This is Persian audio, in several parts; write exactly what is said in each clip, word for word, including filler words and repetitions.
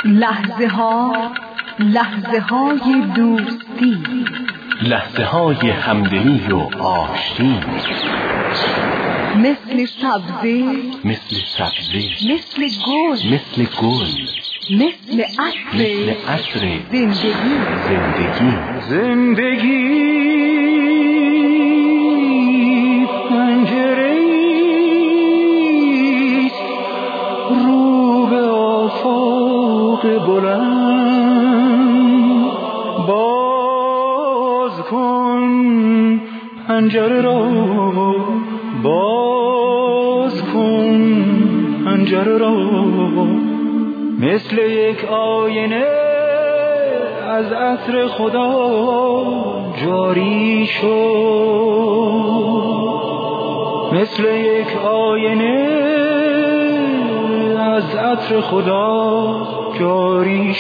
لحظه ها لحظه های دوستی، لحظه های همدلی و آشتی، مثل سبزه مثل سبزه مثل گل مثل گل مثل عطر مثل عطر زندگی زندگی زندگی پنجره ایست رو به آفاق بلند، باز کن پنجره را، باز کن پنجره را، مثل یک آینه از عطر خدا جاری شد، مثل یک آینه از عطر خدا جاری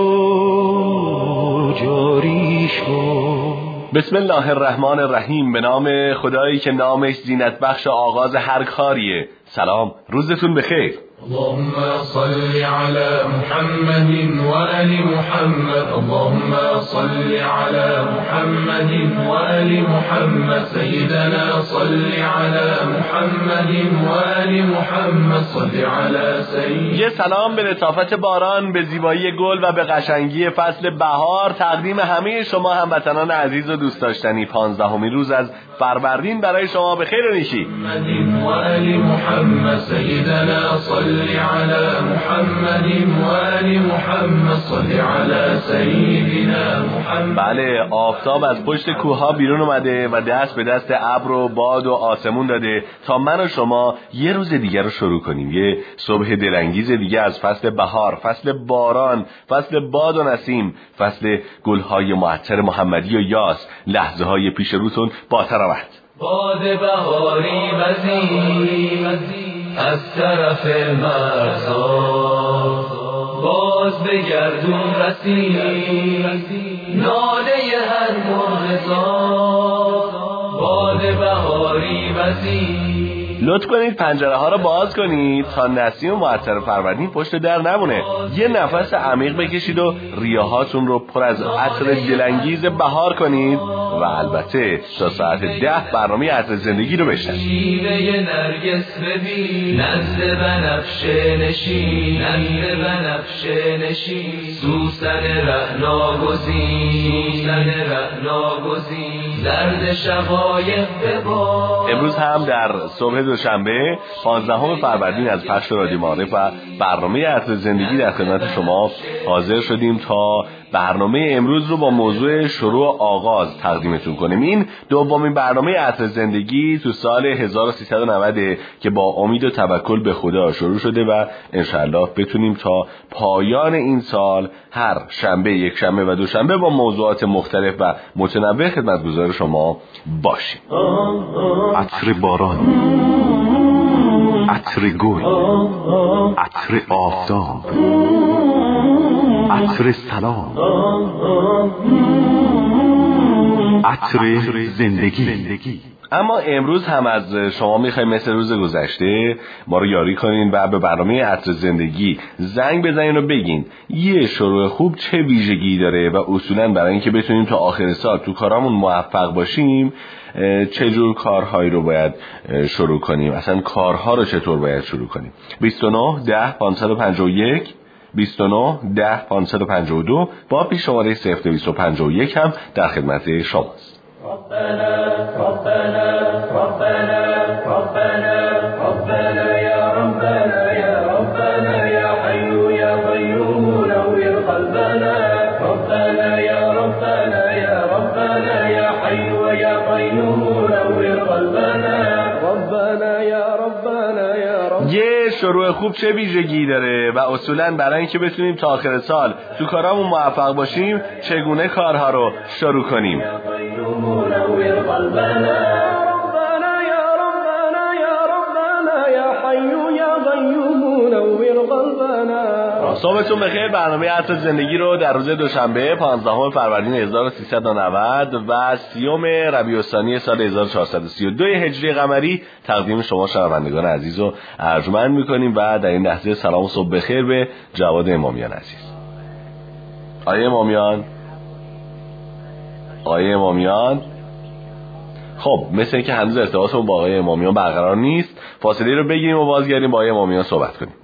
شد، جاری شد. بسم الله الرحمن الرحیم. به نام خدایی که نامش زینت بخش آغاز هر کاریه. سلام، روزتون بخیر. اللهم صل على محمد وآل محمد، اللهم صل على محمد وآل محمد، سيدنا صل على محمد وآل محمد، صل على سيدنا. یه سلام به لطافت باران، به زیبایی گل و به قشنگی فصل بهار تقدیم همه شما هموطنان عزیز و دوست داشتنی. پانزدهمین روز از فروردین برای شما به خیر و نیکی. محمد وآل محمد، سيدنا صل على محمد وآل محمد، صل على سيدنا محمد. بله، آفتاب از پشت کوهها بیرون اومده و دست به دست ابر و باد و آسمون داده تا من و شما یه روز دیگر رو شروع کنیم، یه صبح دلانگیز دیگه از فصل بهار، فصل باران، فصل باد و نسیم، فصل گلهای معطر محمدی و یاس. لحظه های پیش روتون با تراوت. باد بهاری وزیر از طرف مرزا، باز به گردون رسید ناله هر مرغزا. باد بهاری وزیر. لطف کنید پنجره ها رو باز کنید تا نسیم و معطر فروردین پشت در نمونه. یه نفس عمیق بکشید و ریاهاتون رو پر از عطر دلانگیز بهار کنید و البته تا ساعت ده برنامه عطر زندگی رو بشنوید. شیوه نرگس ببین، نزد بنفشه نشین، نزد بنفشه نشین، سوسن رعنا گزین، سوسن رعنا گزین، زرد شقایق ببار. امروز هم در صبح دوشنبه پانزدهم فروردین از پخش رادیو معارف و برنامه عطر زندگی در خدمت شما حاضر شدیم تا برنامه امروز رو با موضوع شروع آغاز تقدیمتون کنیم. این دومین برنامه عطر زندگی تو سال هزار و سیصد و نود که با امید و توکل به خدا شروع شده و انشالله بتونیم تا پایان این سال هر شنبه، یک شنبه و دوشنبه با موضوعات مختلف و متنوع خدمتگزار شما باشیم. عطر باران، عطر گل، عطر آفتاب، عطر سلام، عطر زندگی. اما امروز هم از شما میخوایم مثل روز گذشته ما رو یاری کنین و به برنامه عطر زندگی زنگ بزنین و بگین یه شروع خوب چه ویژگی داره و اصولاً برای اینکه بتونیم تا آخر سال تو کارامون موفق باشیم چه جور کارهایی رو باید شروع کنیم، اصلا کارها رو چطور باید شروع کنیم. بیست و نه ده پانصد و پنجاه و یک بیست و نه ده پانصد و پنجاه و دو با پیش شماره صفر دویست و پنجاه و یک هم در خدمت شماست. ربنا ربنا ربنا ربنا ربنا يا ربنا يا ربنا يا حي يا قيوم نور قلبنا. ربنا يا ربنا يا ربنا يا حي يا قيوم نور قلبنا. ربنا يا ربنا يا ربنا. یه شروع خوب چه ویژگی داره و اصولاً برای اینکه بتونیم تا آخر سال تو کارامون موفق باشیم چگونه کارها رو شروع کنیم. صبحتون بخیر. برنامه عطر زندگی رو در روز دوشنبه پانزدهم فروردین هزار و سیصد و نود و سیوم ربیع الثانی سال هزار و چهارصد و سی و دو هجری قمری تقدیم شما شنوندگان عزیز و ارجمند میکنیم و در این لحظه سلام و صبح بخیر به جواد امامیان عزیز. آقای امامیان آقای امامیان خب مثل اینکه هنوز ارتباطمون با آقای امامیان برقرار نیست. فاصله رو بگیریم و بازگردیم با آقای امامیان صحبت کنیم.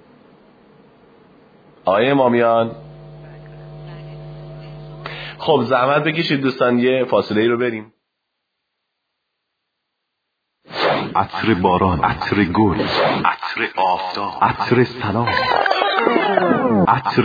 آقای امامیان خب زحمت بکشید دوستان یه فاصله رو بریم. عطر باران، عطر گل، عطر آفتاب، عطر سلام، عطر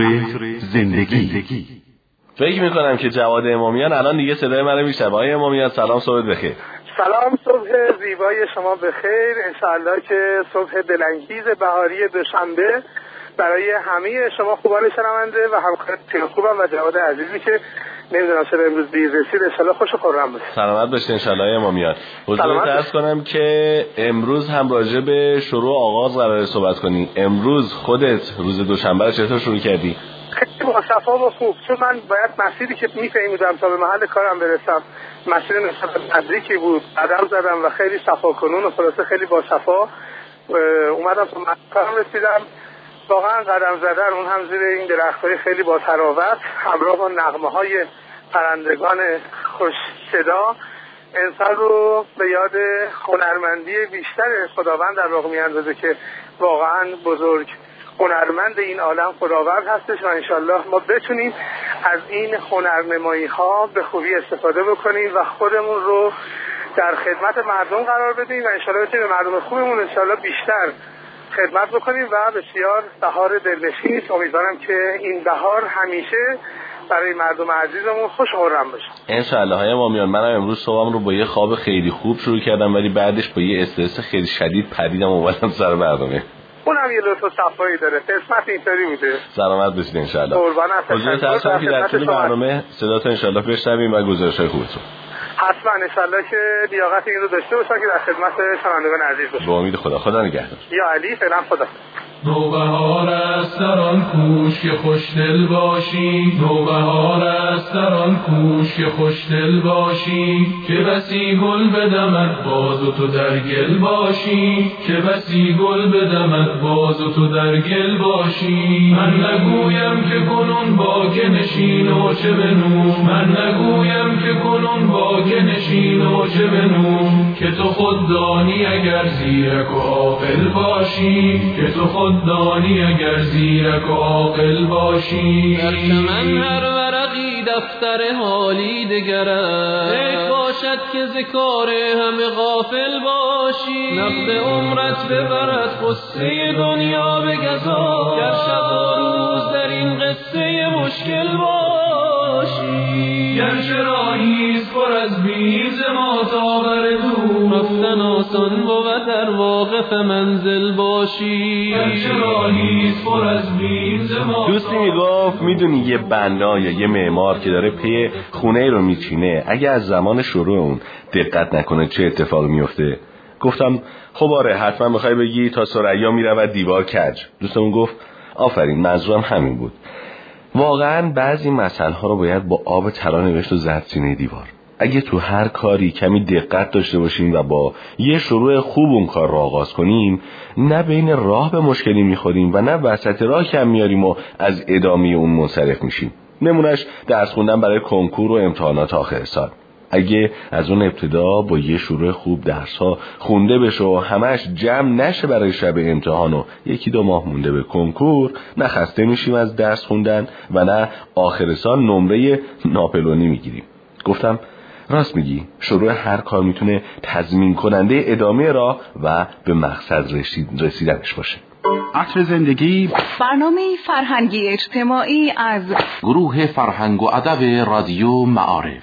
زندگی. فکر میکنم که جواد امامیان الان دیگه صدای منو میشنوه. آقای امامیان سلام، صبح بخیر. سلام، صبح زیبای شما بخیر. انشاءالله که صبح دلانگیز بهاری دوشنبه برای همه شما خوبان شنونده و همکاران خوبم و جواد عزیزی که نمیدونم چرا امروز دیر رسید، انشاءالله خوش و خرم باشه. سلامت باشید انشاءالله امامیان. حضورت عرض کنم که امروز هم راجع به شروع آغاز قراره صحبت کنی. امروز خودت روز دوشنبه رو چطور شروع کردی؟ خیلی با صفا و خوب، چون من باید مسیری که میفهمیدم تا به محل کارم برسم مسیر نسبت نزدیکی بود، قدم زدم و خیلی صفا کنون و خلاصه خیلی با صفا اومدم تا محل کارم رسیدم. واقعا قدم زدن اون هم زیر این درخت‌های خیلی با تراوت همراه با نغمه‌های پرندگان خوش صدا انسان رو به یاد هنرمندی بیشتر خداوند در واقع میاندازه که واقعا بزرگ هنرمند این عالم خداوند هستش و انشالله ما بتونیم از این هنرنمایی‌ها به خوبی استفاده بکنیم و خودمون رو در خدمت مردم قرار بدیم و انشالله بتونیم مردم خوبمون انشالله بیشتر خدمت بکنیم و بسیار بهار دلنشینی است. امیدوارم که این بهار همیشه برای مردم عزیزمون خوش و خرم باشه انشالله. های امامیان منم امروز صبحم رو با یه خواب خیلی خوب شروع کردم ولی بعدش با یه استرس خیلی شدید پریدم و اومدم سر برنامه. اونم یه لطف و صفایی داره، قسمت اینطوری بوده. سلامت باشید انشالله. قربان هستم. حضور ترسم که در طول برنامه صداتون انشالله بشنویم و گزارش‌های خوبتون. حتما انشالله که لیاقت این رو داشته باشن که در خدمت شنوندگان عزیز باشن. با امید خدا. خدا نگهدار. یا علی فعلا خدا. نوبهار است در آن کوش که خوشدل باشی، نوبهار است در آن کوش که خوشدل باشی، که بسی گل بدمد باز و تو در گل باشی، که بسی گل بدمد باز و تو در گل باشی. من نگویم که کنون با که نشین و چه بنوش، من نگویم که کنون با که نشین و چه بنوش، که تو خود دانی اگر زیرک و عاقل باشی، که تو خود دانی اگر زیرک و عاقل باشی. گرچه من هر ورقی دفتر حالی دگرم، ای باشد که ز کار همه غافل باشی. نقد عمرت ببرد قصه دنیا بگذار، گر شب و روز در این قصه مشکل باشی. گرچه راهیست پر از بیم ز ما تا بر دور، رفتن آسان بود در واقف منزل باشی. گرچه راهیست پر از بیم ز ما. دوستی میگفت میدونی یه بنا یا یه معمار که داره پی خونه رو میچینه اگه از زمان شروع اون دقت نکنه چه اتفاقی میفته؟ گفتم خب آره حتما میخوای بگی تا ثریا میرود دیوار کج. دوستمون گفت آفرین منظورم همین بود. واقعا بعضی مسائل ها رو باید با آب طلا نوشت و زد سینه دیوار. اگه تو هر کاری کمی دقت داشته باشیم و با یه شروع خوب اون کار رو آغاز کنیم، نه بین راه به مشکلی میخوریم و نه وسط راه کم میاریم و از ادامه اون منصرف میشیم. نمونش درس خوندن برای کنکور و امتحانات آخر سال. اگه از اون ابتدا با یه شروع خوب درس ها خونده بشه و همش جمع نشه برای شب امتحان و یکی دو ماه مونده به کنکور، نه خسته میشیم از درس خوندن و نه آخر سال نمره ناپلونی میگیریم. گفتم راست میگی، شروع هر کار میتونه تضمین کننده ادامه راه و به مقصد رسیدنش باشه. عطر زندگی، برنامه فرهنگی اجتماعی از گروه فرهنگ و ادب رادیو معارف.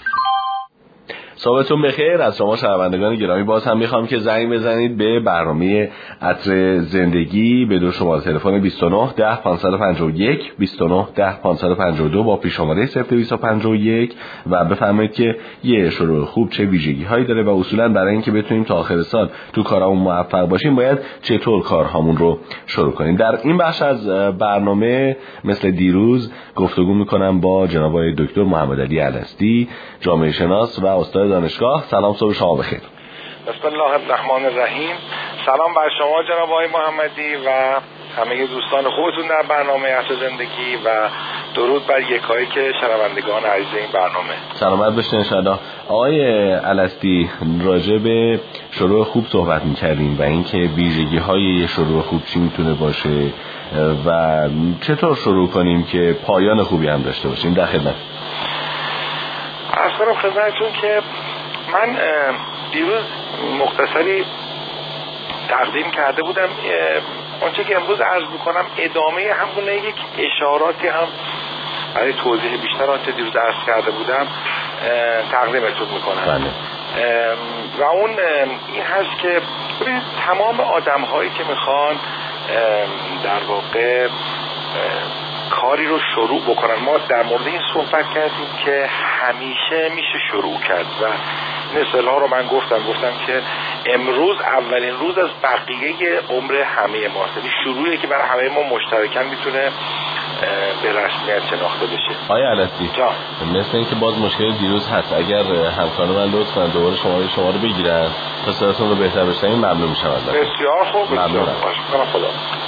صبحتون بخیر. از شما شنوندگان گرامی باز هم میخوام که زنگ بزنید به برنامه عطر زندگی به دو شماره تلفن بیست و نه ده پانصد و پنجاه و یک بیست و نه ده پانصد و پنجاه و دو با پیش شماره صفر دویست و پنجاه و یک و بفرمایید که یه شروع خوب چه ویژگی هایی داره و اصولا برای اینکه بتونیم تا آخر سال تو کارامون موفق باشیم باید چطور کارهامون رو شروع کنیم. در این بخش از برنامه مثل دیروز گفتگو میکنم با جناب آقای دکتر محمد علی الستی، جامعه شناس و استاد دانشگاه. سلام، صبح شما بخیر. بسم الله الرحمن الرحیم. سلام بر شما جناب آقای محمدی و همه دوستان خوبتون در برنامه عطر زندگی و درود بر یکایی که شنوندگان عزیز این برنامه. سلامت باشین انشاءالله. آقای الستی، راجع به شروع خوب صحبت می‌کردیم و اینکه ویژگی‌های یه شروع خوب چی میتونه باشه و چطور شروع کنیم که پایان خوبی هم داشته باشیم. در خدمت. عرض کنم خدمتتون که من دیروز مختصری تقدیم کرده بودم. اونچه که امروز عرض میکنم ادامه همونه، یک اشاراتی هم برای توضیح بیشتر آنچه دیروز عرض کرده بودم تقدیمتون میکنم. و اون این هست که تمام آدم هایی که میخوان در واقع کاری رو شروع بکنن، ما در مورد این صحبت کردیم که همیشه میشه شروع کرد و مثال ها رو من گفتم گفتم که امروز اولین روز از بقیه عمر همه ماست، یعنی شروعی که برای همه ما مشترکاً میتونه به رسمیت شناخته بشه. آیا الستی مثل اینکه باز مشکل دیروز هست، اگر همکار من لطف کنن دوباره شماره شما رو بگیرن تا صداتون رو بهتر بشنویم ممنون میشم. بسیار خوب، ممنون. خدا.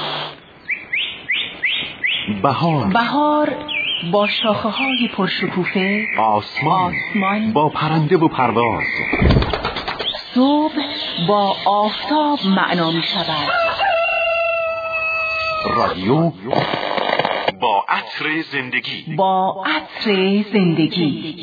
بهار بهار با شاخه‌های پرشکوفه، آسمان, آسمان با پرنده و پرواز، صبح با آفتاب معنا می شود. رادیو با عطر زندگی، با عطر زندگی.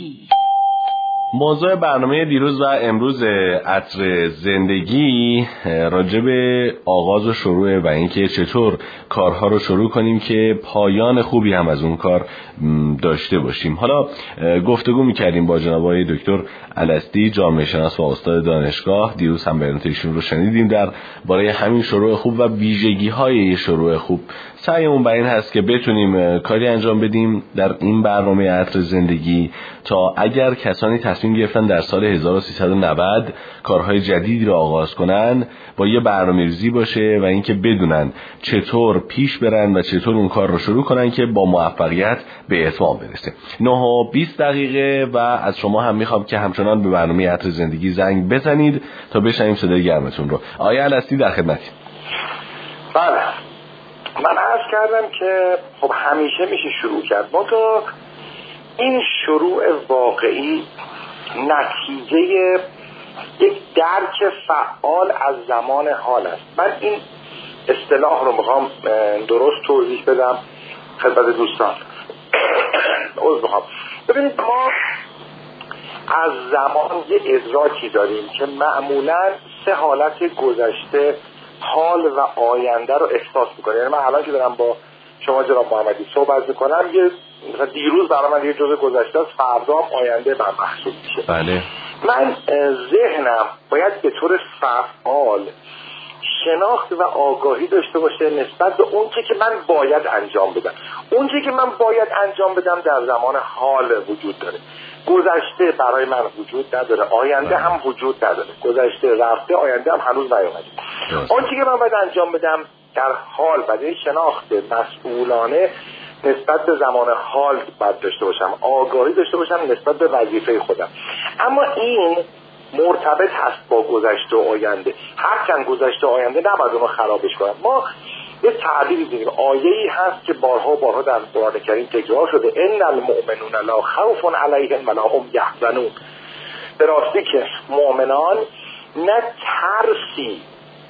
موضوع برنامه دیروز و امروز عطر زندگی راجع به آغاز و شروع و اینکه چطور کارها رو شروع کنیم که پایان خوبی هم از اون کار داشته باشیم. حالا گفتگو می‌کردیم با جناب آقای دکتر الستی، جامعه شناس و استاد دانشگاه. دیروز هم بیانات ایشون رو شنیدیم در برای همین شروع خوب و ویژگی‌های شروع خوب. سعیمون بر این هست که بتونیم کاری انجام بدیم در این برنامه عطر زندگی تا اگر کسانی تصمیم گرفتن در سال هزار و سیصد و نود کارهای جدیدی رو آغاز کنن با یه برنامه‌ریزی باشه و اینکه بدونن چطور پیش برن و چطور اون کار رو شروع کنن که با موفقیت به اتمام برسه. نه و بیست دقیقه و از شما هم میخوام که همچنان به برنامه عطر زندگی زنگ بزنید تا بشنویم صدای گرمتون رو. آقای الستی در خدمتی. بله، من عرض کردم که خب همیشه میشه شروع کرد، ما تو این شروع واقعی نتیجه یک درک فعال از زمان حال است. من این اصطلاح رو میخوام درست توضیح بدم خدمت دوستان. عذر میخوام. ببینید، ما از زمان یه ادراکی داریم که معمولا سه حالت گذشته، حال و آینده رو احساس میکنه. یعنی من الان که دارم با شما جناب محمدی صحبت میکنم، یه مثلا دیروز برای من یه جزء گذشته است، فردا هم آینده من محسوب میشه. بله. من ذهنم باید به طور فعال شناخت و آگاهی داشته باشه نسبت به اون چه که من باید انجام بدم. اون چه که من باید انجام بدم در زمان حال وجود داره. گذشته برای من وجود نداره، آینده هم وجود نداره. گذشته رفته، آینده هم هنوز نیومده. اون چه که من باید انجام بدم در حال، برای شناخت مسئولانه نسبت به زمان حال باید داشته باشم، آگاهی داشته باشم نسبت به وظیفه خودم. اما این مرتبط هست با گذشته و آینده. هرچند گذشته و آینده نباید اونو خرابش کنم. ما یه تعبیری داریم، آیه‌ای هست که بارها بارها در قرآن کریم تکرار شده، ان المؤمنون لا خوف علیهم ولا هم یحزنون. به راستی که مؤمنان نه ترسی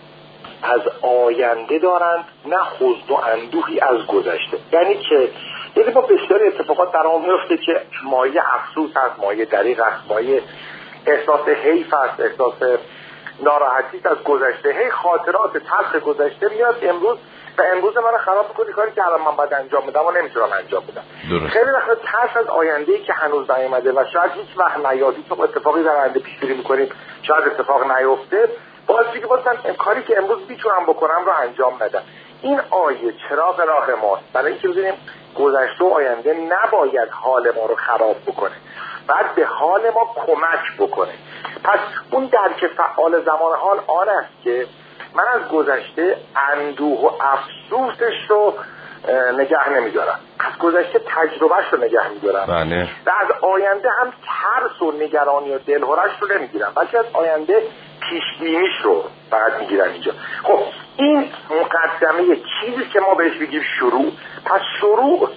از آینده دارند، نه حزن و اندوهی از گذشته. یعنی که یعنی با بسیاری اتفاقات در آن میفته که مایه افسوس هست، مایه دریغ هست، مایه احساس حیف هست، احساس ناراحتی از گذشته، هی خاطرات تلخ گذشته میاد امروز و امروز من خراب می‌کنه کاری که الان من باید انجام بدم و نمیتونم انجام بدم. درست. خیلی وقت ترس از آینده‌ای که هنوز نیامده و شاید هیچ وقت نیادی، چون اتفاقی در آینده پیش بینی می‌کنیم شاید اتفاق نیفته، باعث میشه که مثلا کاری که امروز میتونم بکنم رو انجام ندم. این آیه چراغ راه ماست برای اینکه ببینیم گذشته و آینده نباید حال ما رو خراب بکنه، بعد به حال ما کمک بکنه. پس اون درک فعال زمان حال آن است که من از گذشته اندوه و افسوسش رو نگه نمیدارم، از گذشته تجربهش رو نگه میدارم بله. و از آینده هم ترس و نگرانی و دلهرش رو نمیگیرم، بلکه از آینده پیشبینیش رو فقط میگیرم اینجا. خب این مقدمه چیزی که ما بهش بگیم شروع. پس شروع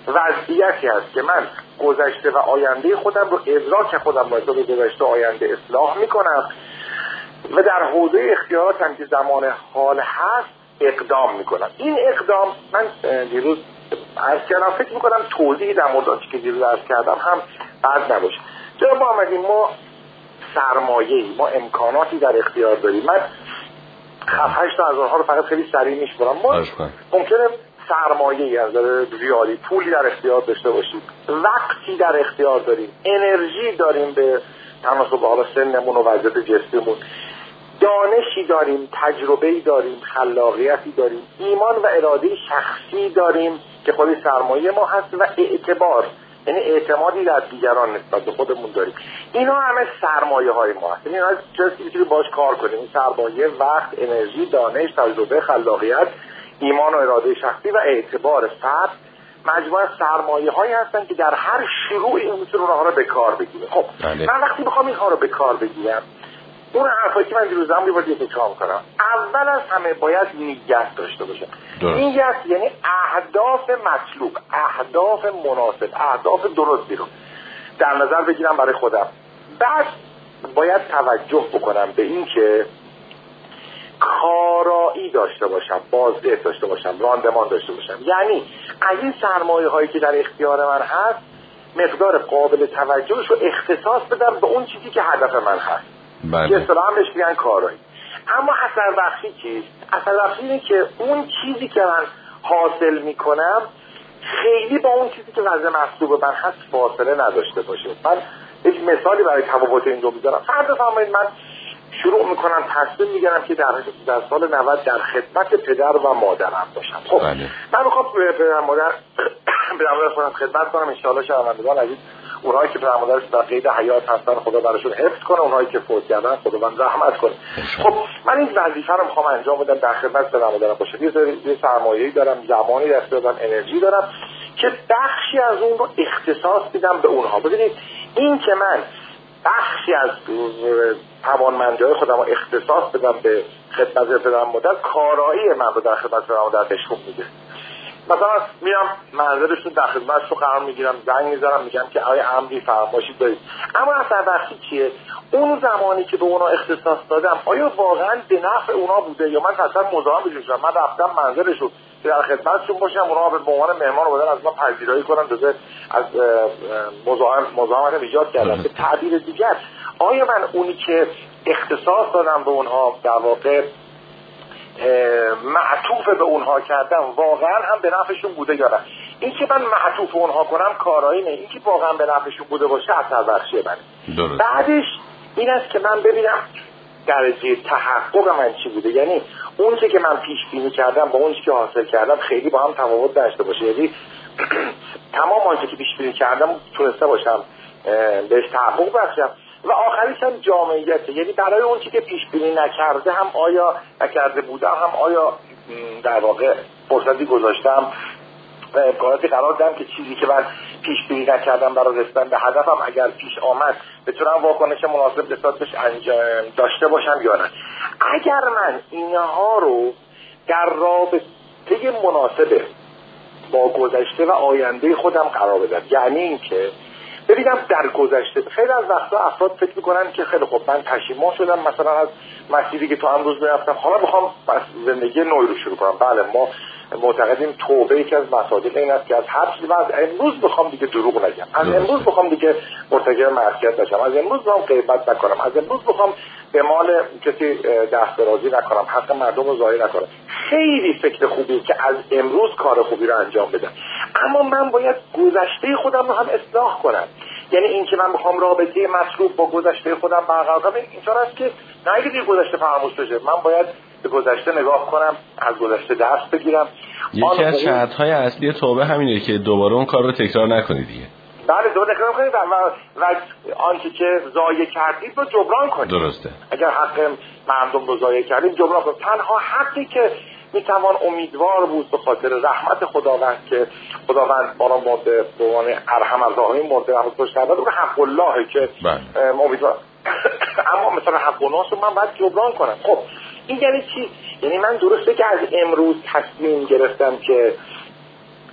وضعیتی هست که من گذشته و آینده خودم رو ادراک خودم باید به گذشته و آینده اصلاح میکنم و در حوزه اختیاراتم که زمان حال هست اقدام میکنم. این اقدام من دیروز عرض کردم، فکر میکنم توضیحی در مورد که دیروز عرض کردم هم بد نباشه. جناب محمدی، ما سرمایه‌ای، ما امکاناتی در اختیار داریم. من هفت هشت تا هزار ها رو فقط خیلی سریع میشمارم. ما ممکنه سرمایه‌ای از ریالی پولی در اختیار داشته باشیم، وقتی در اختیار داریم، انرژی داریم به تناسب حالا سنمون و وضعیت جسممون، دانشی داریم، تجربه‌ای داریم، خلاقیتی داریم، ایمان و اراده شخصی داریم که خود سرمایه ما هست و اعتبار، یعنی اعتمادی در دیگران نسبت به خودمون داریم. اینا همه سرمایه های ما هست. اینا چیزی که باش کار کنیم. این سرمایه وقت، انرژی، دانش، تجربه، خلاقیت، ایمان و اراده شخصی و اعتبار فرد مجموعه سرمایه هایی هستن که در هر شروعی اون میتونه اونها رو به کار بگیره. خب بله. من وقتی بخوام اینها رو به کار بگیرم، اون حرفایی که من دیروزم رو باید تکرار کنم. اول از همه باید نیت داشته باشم. نیت یعنی اهداف مطلوب، اهداف مناسب، اهداف درستی رو در نظر بگیرم برای خودم. بعد باید توجه بکنم به این که کارایی داشته باشم، بازدهی داشته باشم، راندمان داشته باشم. یعنی از این سرمایه هایی که در اختیار من هست مقدار قابل توجهش رو اختصاص بدم به اون چیزی که هدف من هست. بله. که اصطلاحاً بهش میگن کارایی. اما اثر بخشی چیست؟ اثر بخشی اینه که اون چیزی که من حاصل میکنم خیلی با اون چیزی که وضع مطلوب من هست فاصله نداشته باشه. من یک مثالی برای تفاوت این دو میذارم. فرض بفرمایید من شروع میکنم تصمیم میگیرم که در در سال نود در خدمت پدر و مادرم باشم. خب بله. من میخوام پدر مادر پدر مادر خودم خدمت کنم، ان شاءالله شرمندگان عزیز، اونایی که پدر مادرش در قید حیات هستن خدا براشون حفظ کنه، اونایی که فوت کردن خداوند رحمت کنه. خب من این وظیفه رو میخوام انجام بدم، در خدمت پدر مادرم باشم. یه سرمایه‌ای دارم، زمانی دست دادم، انرژی دارم که بخشی از اون رو اختصاص میدم به اونها. ببینید این که من بخشی از توانمندی‌های خودم رو اختصاص بدم به خدمت پدر مادر، کارایی من رو در خدمت پدر مادر نشون میده. مثلا میام منزلشون در خدمتشون قرار میگیرم، زنگ میزنم، میگم که آیا امری فرمایشی دارید. اما اثر بخشی چیه؟ اون زمانی که به اونا اختصاص دادم آیا واقعا به نفع اونا بوده یا من اصلا مزاحم بشم؟ من رفتم منزلشون که در خدمتشون باشم، اونا به عنوان مهمان اومدن از من پذیرایی کنن، جزء از مزاحم مزاحمت ایجاد کردن. به تعبیر دیگر آیا من اونی که اختصاص دادم به اونها در واقع معطوف به اونها کردم واقعا هم به نفعشون بوده یا نه؟ این که من معطوف اونها کنم کارایی نه، این که واقعا به نفعشون بوده باشه اثر بخشیه من. بعدش این است که من ببینم درجه تحقق من چی بوده، یعنی اون چه که من پیش بینی کردم با اون چه که حاصل کردم خیلی با هم تفاوت داشته باشه، یعنی تمام آنچه که پیش بینی کردم تونسته باشم بهش تحقق بخشم. و آخریش هم جامعیت، یعنی برای اون چی که پیش بینی نکرده هم آیا نکرده بودم هم آیا در واقع فرصتی گذاشتم و امکاناتی قرار دادم که چیزی که من پیش بینی نکردم برای رسیدن به هدفم اگر پیش آمد بتونم واکنش مناسب نسبت بهش انجام داشته باشم یا نه. اگر من اینها رو در رابطه مناسب با گذشته و آینده خودم قرار بدم، یعنی اینکه ببینم در گذشته خیلی از وقتا افراد فکر میکنن که خیلی خب من پشیمان شدم مثلا از مسیری که تو امروز میرفتم، حالا میخوام زندگی نوعی رو شروع کنم. بله ما معتقدیم توبه یکی از مصادیق این است که از هر چیزی از امروز بخوام دیگه دروغ نگم، از امروز بخوام دیگه مرتکب معصیت نشم، از امروز بخوام غیبت نکنم، از امروز بخوام به مال کسی دست درازی نکنم، حق مردم رو ضایع نکنم. خیلی فکر خوبیه که از امروز کار خوبی رو انجام بدم، اما من باید گذشته خودم رو هم اصلاح کنم. یعنی این که من میخوام رابطه مطلوب با گذشته خودم برقرار کنم اینطور است که نه اگه دیگه گذشته فراموش بشه، من باید به گذشته نگاه کنم، از گذشته درس بگیرم. یکی از شرط‌های اصلی توبه همینه که دوباره اون کار رو تکرار نکنید دیگه. بله دوباره تکرار کنید و, و آنچه که ضایع کردید رو جبران کنید. درسته. اگر حق مردم رو ضایع کردید جبران کنید. تنها حقی که میتوان امیدوار بود به خاطر رحمت خداوند که خداوند ما را مرده به عنوان ارحم الراحمین مرده رحمت خوش کرده، اون حق اللهه که امیدوار اما مثلا حق الناس رو من باید جبران کنم. خب این یعنی چی؟ یعنی من درسته که از امروز تصمیم گرفتم که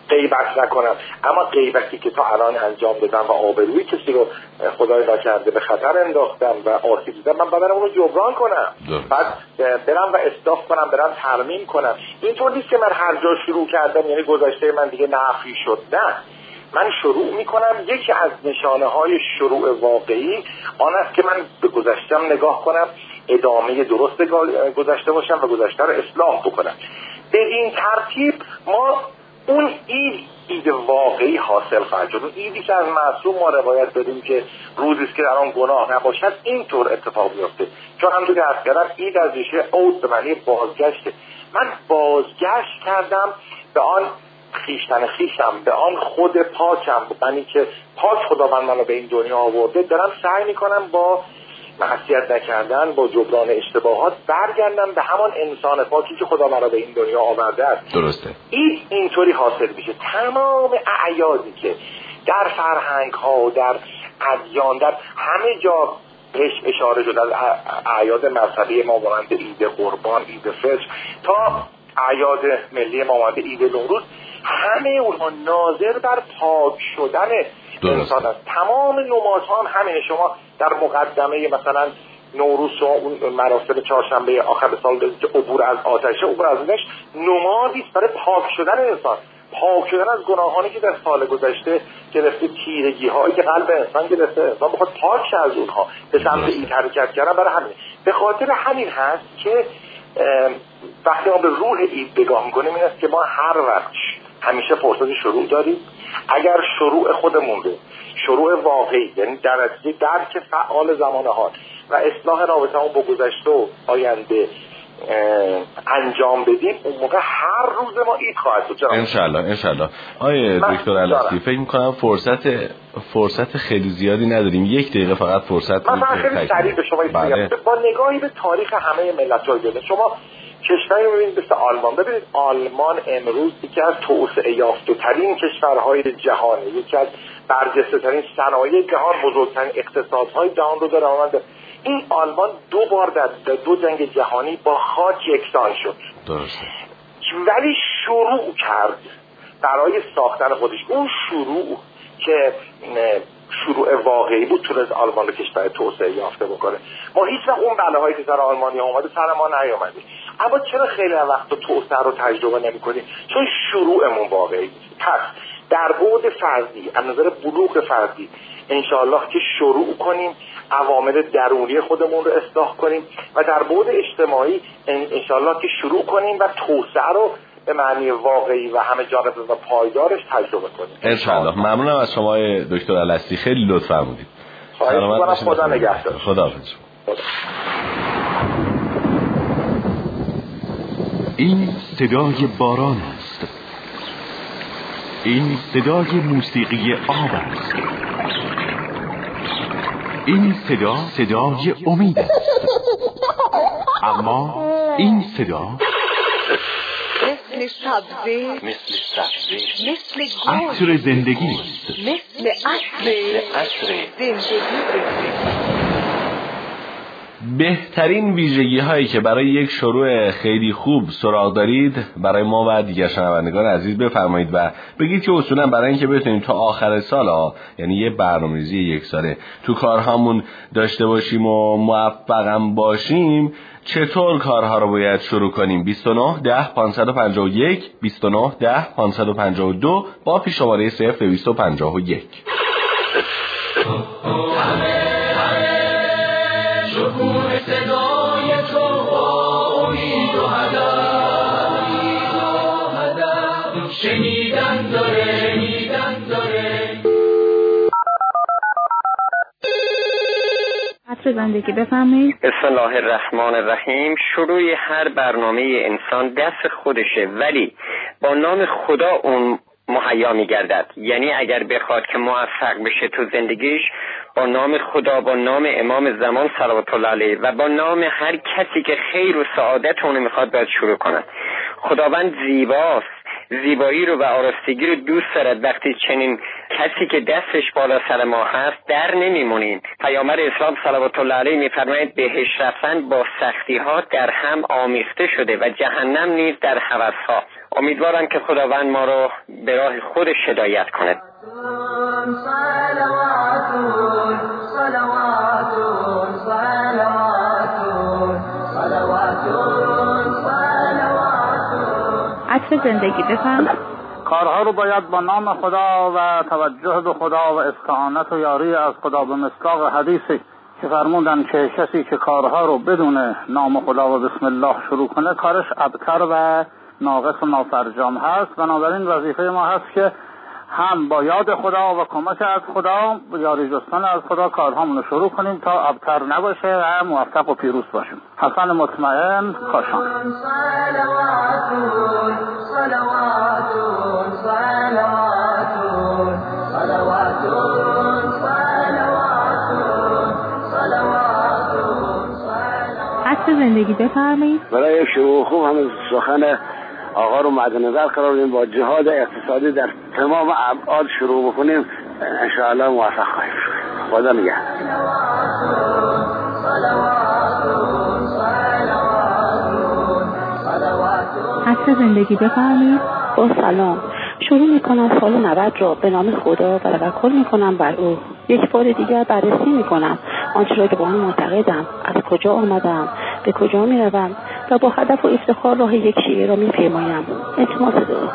غیبت نکنم، اما غیبتی که تا الان انجام دادم و آبروی کسی رو خدای نکرده به خطر انداختم و آسیب دیدم، من بدنم اون رو جبران کنم، بعد برم و اصلاح کنم، برم ترمیم کنم. اینطور نیست که من هر جا شروع کردم یعنی گذشته من دیگه نفی شد. نه، من شروع میکنم. یکی از نشانه های شروع واقعی آن است که من به گذشتم نگاه کنم، ادامه درست گذشته باشم و گذشته رو اصلاح بکنم. به این ترتیب ما اون اید اید واقعی حاصل خواهد شد. اون ایدی که از معصوم ما روایت داریم که روزی است که در آن گناه نباشد، اینطور اتفاق میفته. چون همونطور که عرض کردم اید از ریشه عود به معنی بازگشته. من بازگشت کردم به آن خیشتن خیشم، به آن خود پاکم، به معنی که پاک خداوند منو به این دنیا آورده. دارم سعی میکنم با معصیت نکردن، با جبران اشتباهات برگردم به همان انسان پاکی که خدا مرا به این دنیا آورده است. درسته. این اینطوری حاصل میشه. تمام اعیادی که در فرهنگ ها، در ادیان، در همه جا بهش اشاره شده، از اعیاد مذهبی ما مانند عید قربان، عید فطر تا اعیاد ملی ما مانند عید نوروز، همه اونها ناظر بر پاک شدن انسان است. تمام نمازها هم همینه. شما در مقدمه مثلا نوروز و اون مراسم چهارشنبه آخر سال که عبور از آتشه، عبور از آتش نمازی است برای پاک شدن انسان، پاک شدن از گناهانی که در سال گذشته گرفته، تیرگی هایی که قلب انسان گرفته، انسان بخواد پاک شه از اونها، به سمت این حرکت کردن. برای همین به خاطر همین هست که وقتی ما به روح عید نگاه می‌کنیم این است که ما هر وقت همیشه فرصت شروع داریم. اگر شروع خودمون رو، شروع واقعی، یعنی در نتیجه درک فعال زمان حال و اصلاح رابطه‌مون با گذشته و آینده انجام بدیم، اون موقع هر روز ما عید خواهد بود. ان شاء الله ان شاء الله. آیه دکتر الاستی، فکر می‌کنم فرصت فرصت خیلی زیادی نداریم. یک دقیقه فقط فرصت من خیلی سریع به شما بگم. با نگاهی به تاریخ همه ملت‌های دنیا، شما کشوری می‌بینید مثل آلمان. ببینید آلمان امروز یکی از توسعه یافته‌ترین کشورهای جهانه، یکی از برجسته‌ترین صنایع جهان، بزرگترین اقتصادهای جهان رو داره. آمده این آلمان دو بار در دو جنگ جهانی با خاک یکسان شد. درسته. ولی شروع کرد برای ساختن خودش. اون شروع که شروع واقعی بود تونست آلمان رو کشور توسعه یافته بکنه. ما هیچ وقت اون بلاهایی که سر آلمانی اومده سر ما نیامده. اما چرا خیلی وقت توسعه رو تجربه نمی‌کنیم؟ چون شروعمون واقعی نیست. پس در بعد فردی، از نظر بلوغ فردی، انشاءالله که شروع کنیم، عوامل درونی خودمون رو اصلاح کنیم و در بعد اجتماعی انشاءالله که شروع کنیم و توسعه رو به معنی واقعی و همه جانبه و پایدارش تجربه کنیم. انشاءالله. ممنونم از شما دکتر الاستی، خیلی لطف فرمودید. سلامت باشید. خدا نگهدار. خدا حافظ. این صدای باران است. این صدای موسیقی آب است. این صدا صدای امید است. اما این صدا مثل سبزه، مثل سبزه، مثل گل، عطر زندگی است. مثل عطر زندگی. بهترین ویژگی هایی که برای یک شروع خیلی خوب سراغ دارید برای ما و دیگر شنوندگان عزیز بفرمایید و بگید که اصولا برای اینکه بتونیم تا آخر سال ها، یعنی یه برنامه‌ریزی یک ساله تو کارهامون داشته باشیم و موفقم باشیم، چطور کارها رو باید شروع کنیم؟ بیست و نه ده پانصد و پنجاه و یک بیست و نه ده پانصد و پنجاه و دو با پیش شماره صفر دویست و پنجاه و یک. شکوه صدای تو با امید و هدف شنیدن داره شنیدن داره. عطر زندگی بفرمایید. بسم الله الرحمن الرحیم. شروع هر برنامه انسان دست خودشه، ولی با نام خدا اون مهیا می‌گردد. یعنی اگر بخواد که موفق بشه تو زندگیش، با نام خدا، با نام امام زمان صلوات الله علیه و با نام هر کسی که خیر و سعادت اون میخواد باید شروع کنه. خداوند زیباست، زیبایی رو و آراستگی رو دوست دارد. وقتی چنین کسی که دستش بالا سر ما هست در نمیمونیم. پیامبر اسلام صلوات الله علیه میفرماید بهشت رفتن با سختی ها در هم آمیخته شده و جهنم نیز در هوس ها. امیدوارم که خداوند ما رو به راه خودش هدایت کند. عطر زندگی بفرمایید. کارها رو باید با نام خدا و توجه به خدا و استعانت و یاری از خدا به مصداق حدیثی که فرمودن که کسی که کارها رو بدون نام خدا و بسم الله شروع کنه کارش ابتر و ناقص و نافرجام هست. بنابراین وظیفه ما هست که هم با یاد خدا و کمک از خدا و یاری جستن از خدا کارهامون رو شروع کنیم تا ابتر نباشه و موفق و پیروز باشیم. حسن مطمئن، کاشان. عطر زندگی بفرمایید. برای شروع خوب هم سخن آقا رو مد نظر قرار بدیم، با جهاد اقتصادی در تمام ابعاد شروع بکنیم، انشاءالله موفق خواهیم شد. خدا نگهدار. عطر زندگی بفرمایید. با سلام شروع میکنم سال نود را به نام خدا و توکل میکنم بر او. یک بار دیگر بررسی میکنم آنچه را که با آن معتقدم، از کجا آمدم، به کجا میروم و با هدف و افتخار راه یک شیعه را میپیمایم. التماس دعا.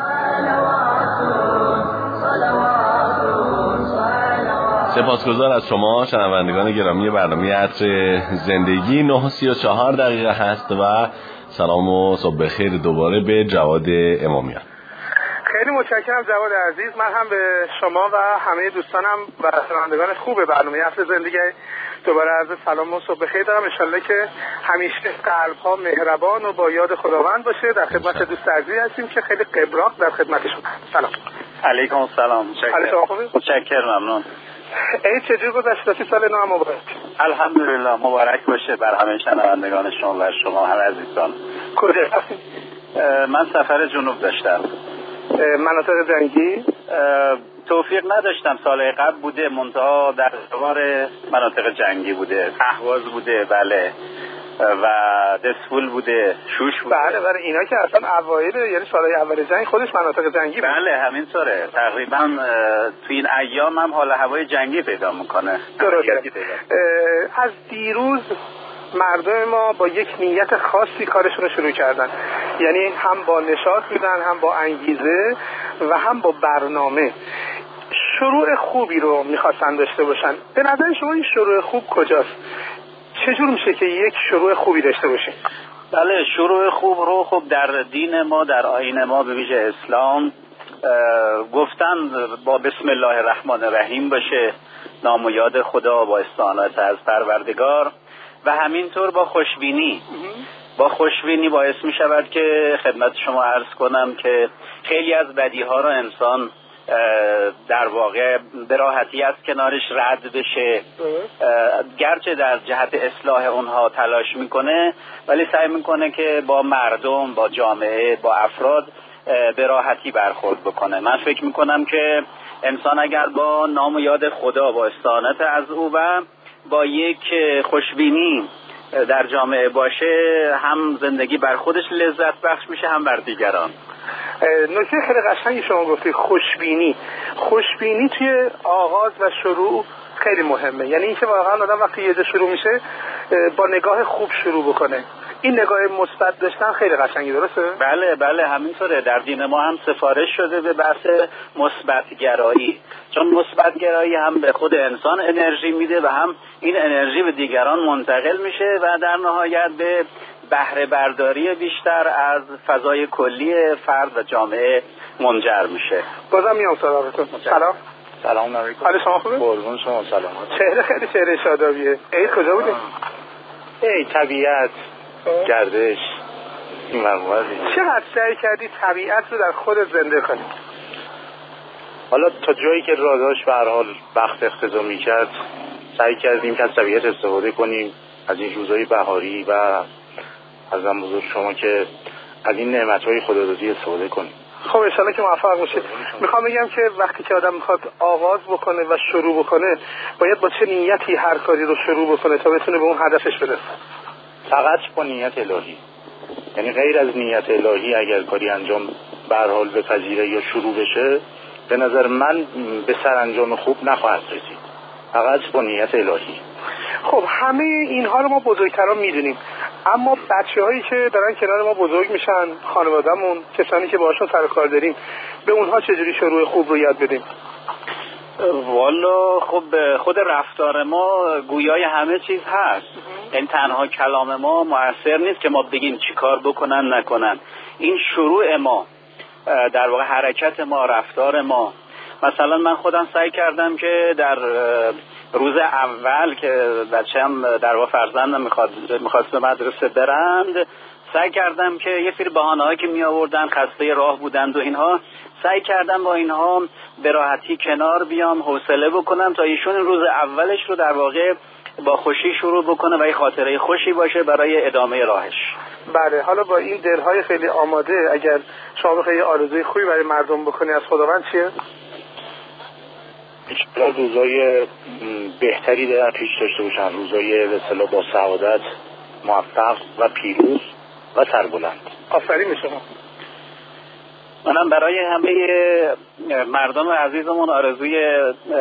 سپاسگزار از شما شنوندگان گرامی برنامه عطر زندگی. نه و سی و چهار دقیقه هست و سلام و صبح بخیر دوباره به جواد امامیان. خیلی متشکرم جواد عزیز. من هم به شما و همه دوستانم و شنوندگان خوب برنامه عطر زندگی دوباره عرض سلام و صبح بخیر دارم. انشالله که همیشه قلب‌ها مهربان و با یاد خداوند باشه. در خدمت دوست عزیزی هستیم که خیلی قبراق در خدمتشون. سلام علیکم السلام. متشکرم. ممنون. عید چجور گذشت؟ سال نو مبارک. الحمدلله مبارک باشه بر همه شنوندگان شما و شما هم عزیزان. کجا هستید؟ من سفر جنوب داشتم. مناطق جنگی؟ توفیق نداشتم. سال قبل بوده، منتها در دوار مناطق جنگی بوده. اهواز بوده، بله، و دسفول بوده، شوش بوده. بله بله اینا که اصلا اوایل یعنی سالهای اول جنگ خودش مناطق جنگی بود. بله همینطوره. تقریبا تو این ایام هم حال هوای جنگی پیدا میکنه. درسته. از دیروز مردم ما با یک نیت خاصی کارشون رو شروع کردن، یعنی هم با نشاط بودن، هم با انگیزه و هم با برنامه. شروع خوبی رو میخواستن داشته باشن. به نظر شما این شروع خوب کجاست؟ چجور میشه که یک شروع خوبی داشته باشیم؟ بله، شروع خوب رو خب در دین ما، در آیین ما به ویژه اسلام گفتن با بسم الله الرحمن الرحیم باشه، نام و یاد خدا، با استعانت از پروردگار و همینطور با خوشبینی. با خوشبینی باعث می شود که خدمت شما عرض کنم که خیلی از بدیها را انسان در واقع به راحتی از کنارش رد بشه، گرچه در جهت اصلاح اونها تلاش میکنه ولی سعی میکنه که با مردم، با جامعه، با افراد به راحتی برخورد بکنه. من فکر میکنم که انسان اگر با نام و یاد خدا، با استعانت از او و با یک خوشبینی در جامعه باشه، هم زندگی بر خودش لذت بخش میشه هم بر دیگران. نکته خیلی قشنگی شما گفتی، خوشبینی. خوشبینی توی آغاز و شروع خیلی مهمه، یعنی اینکه واقعا آدم وقتی یه جا شروع میشه با نگاه خوب شروع بکنه. این نگاه مثبت داشتن خیلی قشنگی، درسته؟ بله بله همینطوره. در دین ما هم سفارش شده به بحث مثبت گرایی، چون مثبت گرایی هم به خود انسان انرژی میده و هم این انرژی به دیگران منتقل میشه و در نهایت به بهره برداری بیشتر از فضای کلی فرد و جامعه منجر میشه. بازم میام سراغتون. سلام. سلام علیکم. حال شما خوبه؟ قربون شما. سلام. چهره خیلی چهره شادابیه. عید کجا بودی؟ ای طبیعت، گردش، این مقوله. چقدر سعی کردی طبیعت رو در خود زنده کنی؟ حالا تا جایی که راه داشت به هر حال وقت اقتضا میکرد سعی کردیم که از طبیعت استفاده کنیم، از این روزهای بهاری و از هم بزرگ شما که از این نعمتهای خدادادی استفاده کنیم. خب انشالله که موفق باشید. میخوام بگم که وقتی که آدم میخواد آغاز بکنه و شروع بکنه باید با چه نیتی هر کاری رو شروع بکنه تا بتونه به اون هدفش برسه؟ فقط با نیت الهی. یعنی غیر از نیت الهی اگر کاری انجام به هر حال بپذیره یا شروع بشه، به نظر من به سرانجام خوب نخواهد رسید، فقط با نیت الهی. خب همه اینها رو ما بزرگتران میدونیم، اما بچه هایی که دارن کنار ما بزرگ میشن، خانوادهمون، کسانی که باشون سر کار داریم، به اونها چجوری شروع خوب رو یاد بدیم؟ والا خب خود رفتار ما گویای همه چیز هست. این تنها کلام ما مؤثر نیست که ما بگیم چی کار بکنن نکنن. این شروع ما، در واقع حرکت ما، رفتار ما. مثلا من خودم سعی کردم که در روز اول که بچه‌م در واقع فرزندم میخواد میخواست به مدرسه برند، سعی کردم که یه سری بهانه‌هایی که می آوردن، خسته راه بودند و اینها، سعی کردم با اینها به راحتی کنار بیام، حوصله بکنم تا ایشون روز اولش رو در واقع با خوشی شروع بکنه و یه خاطره خوشی باشه برای ادامه راهش. بله، حالا با این دلهای خیلی آماده اگر شما بخوای آرزوی خوبی برای مردم بکنی از خداوند چیه؟ ایشالا روزای بهتری در پیش داشته باشن، روزای به اصطلاح با سعادت، موفق و پیروز و سربلند. آفرین شما. منم برای همه مردم عزیزمون آرزوی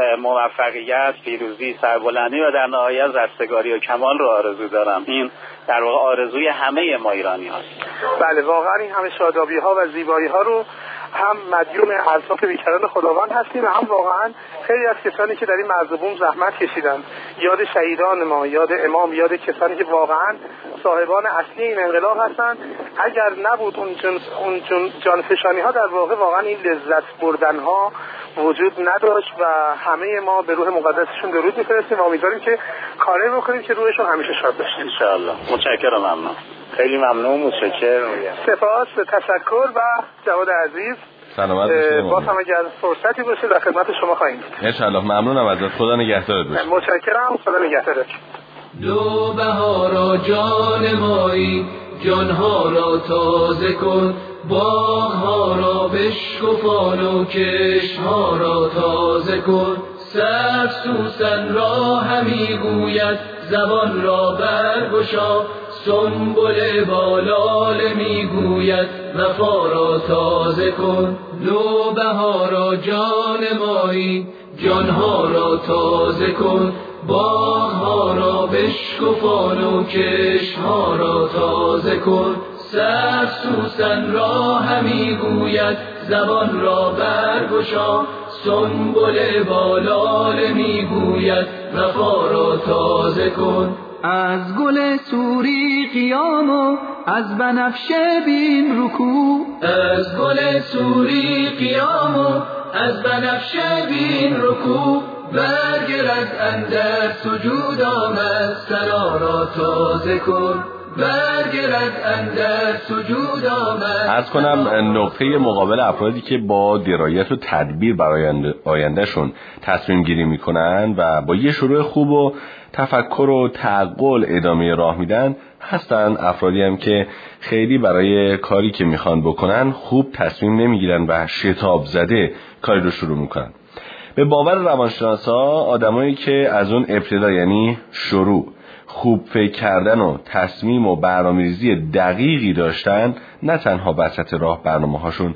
موفقیت، پیروزی، سربلندی و در نهایت رستگاری و کمال رو آرزو دارم. این در واقع آرزوی همه ما ایرانی هاست. بله، واقعا این همه شادابی ها و زیبایی ها رو هم مدیون الطاف بیکران خداوند هستیم و هم واقعا خیلی از کسانی که در این مرزبون زحمت کشیدن، یاد شهیدان ما، یاد امام، یاد کسانی که واقعا صاحبان اصلی این انقلاب هستن. اگر نبود اون جن اون جن جانفشانی ها، در واقع واقعا این لذت بردن ها وجود نداشت و همه ما به روح مقدسشون درود می‌فرستیم و امیدواریم که کاری بکنیم که روحشون همیشه شاد باشه ان شاء الله. متشکرم. ممنون. خیلی ممنون. متشکرم. سپاس، تشکر و جواد عزیز. سلامت باشید. باز هم اگر فرصتی باشه در خدمت شما خواهیم بود. ان شاء الله. ممنونم ازت. خدا نگهدارت باشه. متشکرم. خدا نگهدارت. دو بهارا جان مایی، جانها را تازه کن، باغها را بشکفان و کشتها را تازه کن. سبز سوسن را همی گوید، زبان را برگشا، سنبل بالاله میگوید، وفا را تازه کن. نو بهارا جان مایی، جانها را تازه کن، باغها را بشکفان و کشتها را تازه کن. سبز سوسن را همی گوید، زبان را برگشا، سنبل بالاله میگوید، وفا را تازه کن. از گل سوری قیام و از بنفشه بین رکوع، از گل سوری قیام و از بنفشه بین رکوع. برگرد اندر سجود آمد، سنا را تازه کن. برگرد اندر سجود آمد. عرض کنم نقطه مقابل افرادی که با درایت و تدبیر برای آیندهشون تصمیم گیری میکنن و با یه شروع خوب و تفکر و تعقل ادامه راه میدن هستن افرادی هم که خیلی برای کاری که میخوان بکنن خوب تصمیم نمیگیرن و شتاب زده کاری رو شروع میکنن. به باور روانشناسا آدمایی که از اون ابتدا، یعنی شروع، خوب فکر کردن و تصمیم و برنامه‌ریزی دقیقی داشتن، نه تنها وسط راه برنامه هاشون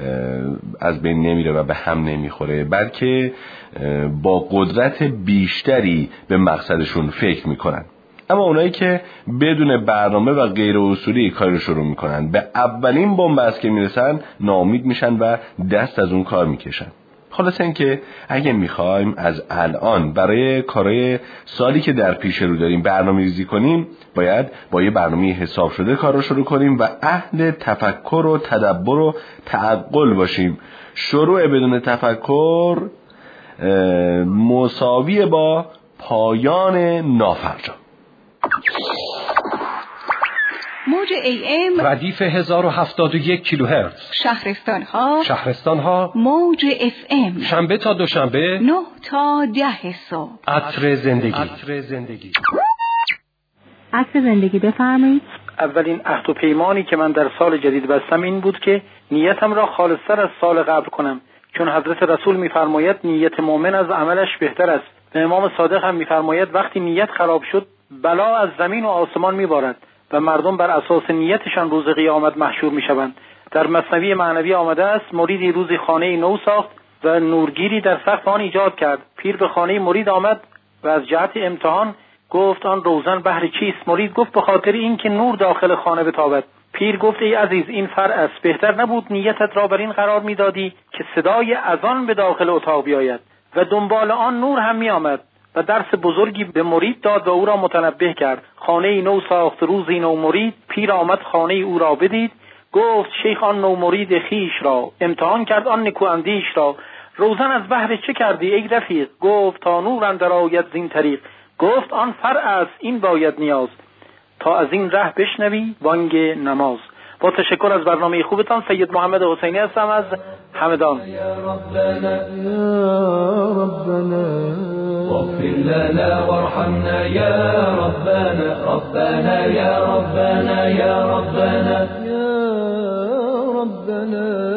از بین نمیره و به هم نمیخوره، بلکه با قدرت بیشتری به مقصدشون فکر میکنن. اما اونایی که بدون برنامه و غیر اصولی کار رو شروع میکنن، به اولین بنبست که میرسن ناامید میشن و دست از اون کار میکشن. خلاصه این که اگه میخوایم از الان برای کارهای سالی که در پیش رو داریم برنامه ریزی کنیم، باید با یه برنامه حساب شده کار رو شروع کنیم و اهل تفکر و تدبر و تعقل باشیم. شروع بدون تفکر مساوی با پایان نافرجام. موج ای ام ردیف هزار و هفتاد و یک کیلوهرتز. شهرستان ها شهرستان ها موج اف ام شنبه تا دوشنبه نه تا ده صبح. عطر زندگی. عطر زندگی عطر زندگی بفرمایید. اولین عهد و پیمانی که من در سال جدید بستم این بود که نیتم را خالص‌تر از سال قبل کنم، چون حضرت رسول می‌فرماید نیت مؤمن از عملش بهتر است. و امام صادق هم می‌فرماید وقتی نیت خراب شد بلا از زمین و آسمان می‌بارد و مردم بر اساس نیتشان روز قیامت محشور می‌شوند. در مثنوی معنوی آمده است مریدی روزی خانه نو ساخت و نورگیری در سقف آن ایجاد کرد. پیر به خانه مرید آمد و از جهت امتحان گفت آن روزن بهر چیست؟ مرید گفت به خاطر این که نور داخل خانه بتابد. پیر گفت ای عزیز این فرع است، بهتر نبود نیتت را بر این قرار میدادی که صدای اذان به داخل اتاق بیاید و دنبال آن نور هم می آمد و درس بزرگی به مرید داد و او را متنبه کرد. خانه نو ساخت روزی نو مرید، پیر آمد خانه او را بدید، گفت شیخ آن نو مرید خیش را، امتحان کرد آن نکو اندیش را، روزن از بهر چه کردی ای رفیق؟ گفت تا نور اندر آید زین طریق. گفت آن فرع است این باید نیاز، تا از این ره بشنوی بانگ نماز. با تشکر از برنامه خوبتان، سید محمد حسینی هستم از همدان. یا ربنا یا ربنا واغفر لنا وارحمنا یا ربنا ربنا یا ربنا یا ربنا یا ربنا.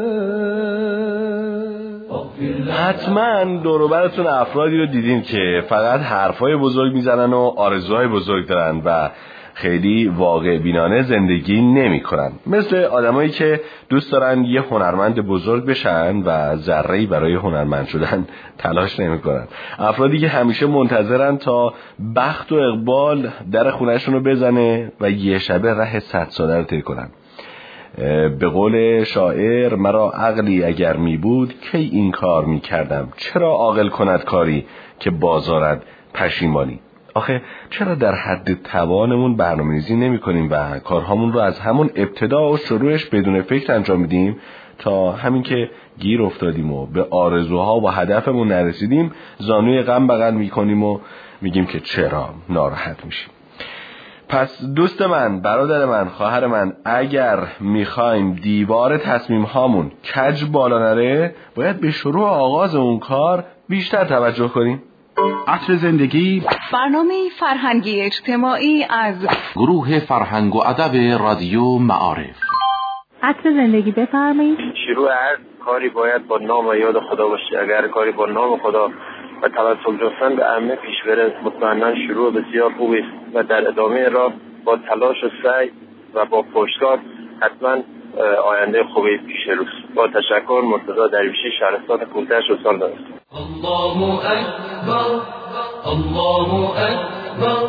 حتما دور و براتون افرادی رو دیدین که فقط حرفای بزرگ میزنن و آرزوهای بزرگ دارن و خیلی واقع بینانه زندگی نمی کنن، مثل آدمایی که دوست دارن یه هنرمند بزرگ بشن و ذره‌ای برای هنرمند شدن تلاش نمی کنن. افرادی که همیشه منتظرن تا بخت و اقبال در خونهشون رو بزنه و یه شبه ره صد ساله رو طی کنن. به قول شاعر مرا عقلی اگر می بود کی این کار می کردم، چرا عاقل کند کاری که بازارد پشیمانی. آخه چرا در حد توانمون برنامه‌ریزی نمی‌کنیم و کارهامون رو از همون ابتدا و شروعش بدون فکر انجام میدیم تا همین که گیر افتادیم و به آرزوها و هدفمون نرسیدیم زانوی غم بغل می‌کنیم و میگیم که چرا ناراحت میشیم. پس دوست من، برادر من، خواهر من، اگر میخوایم دیوار تصمیم هامون کج بالا نره باید به شروع آغاز اون کار بیشتر توجه کنیم. عطر زندگی، برنامه فرهنگی اجتماعی از گروه فرهنگ و ادب رادیو معارف. عطر زندگی بفرمایید. شروع هر کاری باید با نام و یاد خدا باشه. اگر کاری با نام خدا و توسل جستن به عمه پیش بره مطمئنا شروع بسیار خوبی است و در ادامه راه با تلاش و سعی و با پشتکار حتما آینده خوبی پیش روست. با تشکر، مرتضی درویشی، شهرستان کوتش استان دانست. الله اکبر الله اکبر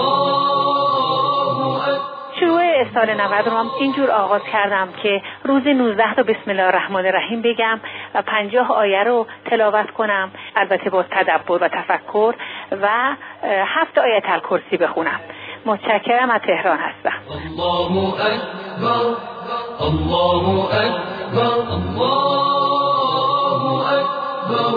الله اکبر. شروع سال نود رو هم اینجور آغاز کردم که روز نوزده تا بسم الله الرحمن الرحیم بگم و پنجاه آیه رو تلاوت کنم، البته با تدبر و تفکر، و هفت آیه الکرسی بخونم. متشکرم، از تهران هستم. الله اکبر الله اکبر الله اکبر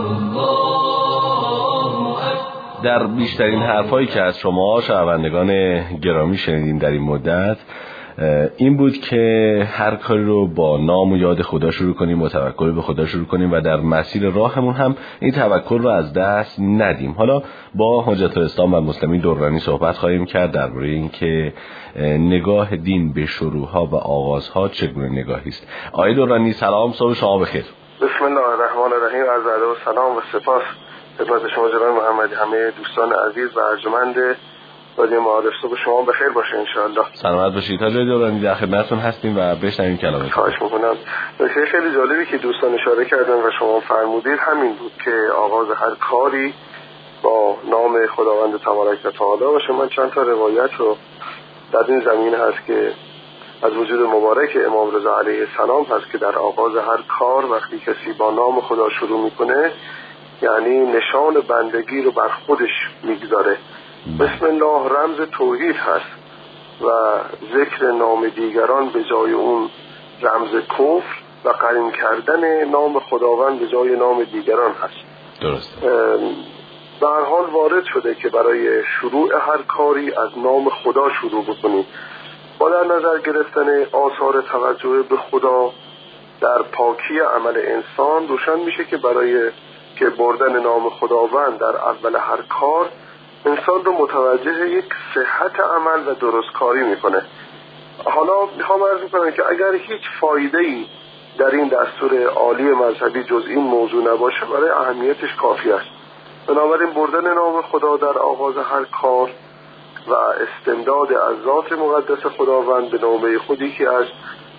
الله اکبر. در بیشترین حرفایی که از شما شنوندگان گرامی شنیدیم در این مدت این بود که هر کاری رو با نام و یاد خدا شروع کنیم و توکل به خدا شروع کنیم و در مسیر راهمون هم این توکل رو از دست ندیم. حالا با حجت الاسلام و مسلمین دورانی صحبت خواهیم کرد درباره این که نگاه دین به شروعها و آغازها چگونه نگاهی است. آقای دورانی سلام، صبح شما بخیر. بسم الله الرحمن الرحیم. عرض ادب و سلام و سپاس خدمت شما جناب محمدی، همه دوستان عزیز و ارجمند رادیو معارف. صبح شما بخیر باشه ان شاء الله. سلامت باشید. تا جای دورانی در خدمتتون هستیم و بشنویم کلامتون. خواهش می‌کنم. نکته خیلی جالبی که دوستان اشاره کردن و شما فرمودید همین بود که آغاز هر کاری با نام خداوند تبارک و تعالی باشه. من چند تا روایت رو در این زمینه هست که از وجود مبارک امام رضا علیه السلام هست که در آغاز هر کار وقتی کسی با نام خدا شروع میکنه یعنی نشان بندگی رو بر خودش میگذاره. بسم الله رمز توحید هست و ذکر نام دیگران به جای اون رمز کفر و قرین کردن نام خداوند به جای نام دیگران هست. درست. به هر حال وارد شده که برای شروع هر کاری از نام خدا شروع بکنیم. با در نظر گرفتن آثار توجه به خدا در پاکی عمل انسان روشن میشه که برای که بردن نام خداوند در اول هر کار انسان رو متوجه یک صحت عمل و درستکاری میکنه. حالا میخوام عرض کنم که اگر هیچ فایده‌ای در این دستور عالی مذهبی جز این موضوع نباشه برای اهمیتش کافی است. بنابراین بردن نام خدا در آغاز هر کار و استمداد از ذات مقدس خداوند به نامه خودی که از